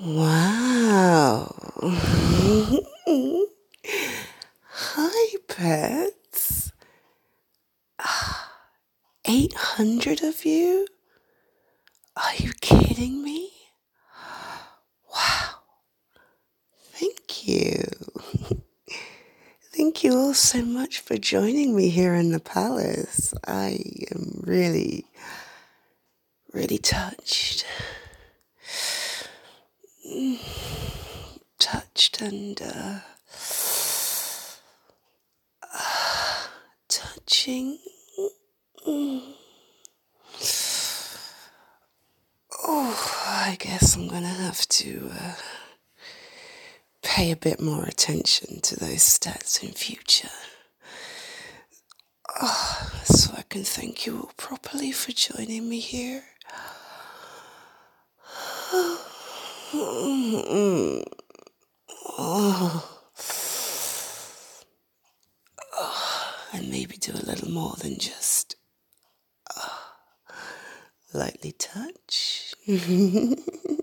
Wow. Hi, pets. 800 of you? Are you kidding me? Wow. Thank you. Thank you all so much for joining me here in the palace. I am really, really touched. Touched and touching. Oh, I guess I'm gonna have to pay a bit more attention to those stats in future. So I can thank you all properly for joining me here. And maybe do a little more than just lightly touch.